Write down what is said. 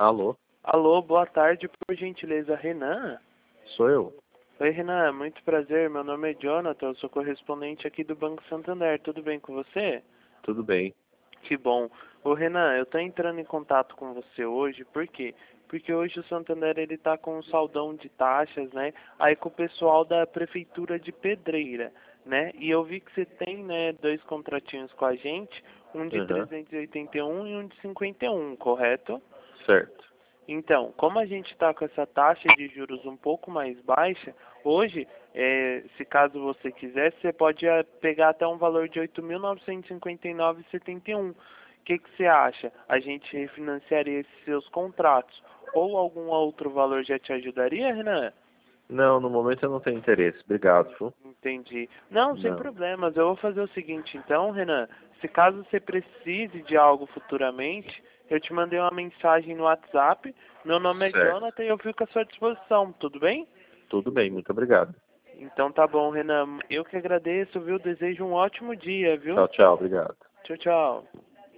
Alô, Alô, boa tarde, por gentileza, Renan? sou eu. Oi, Renan, muito prazer, meu nome é Jonathan, eu sou correspondente aqui do Banco Santander, tudo bem com você? Tudo bem. Que bom. Ô, Renan, eu tô entrando em contato com você hoje, por quê? Porque hoje o Santander, ele tá com um saldão de taxas, né, aí com o pessoal da Prefeitura de Pedreira, né, e eu vi que você tem, né, dois contratinhos com a gente, um de Aham, 381 e um de 51, correto? certo. Então, como a gente está com essa taxa de juros um pouco mais baixa, hoje, se caso você quiser, você pode pegar até um valor de 8.959,71. O que você acha? A gente refinanciaria esses seus contratos? Ou algum outro valor já te ajudaria, Renan? Não, no momento eu não tenho interesse. Obrigado, viu? Entendi. Não, sem Não. problemas. Eu vou fazer o seguinte, então, Renan. Se caso você precise de algo futuramente, eu te mandei uma mensagem no WhatsApp. Meu nome é Certo. Jonathan e eu fico à sua disposição, tudo bem? Tudo bem, muito obrigado. Então tá bom, Renan. Eu que agradeço, viu? Desejo um ótimo dia, viu? Tchau, tchau, obrigado. Tchau, tchau.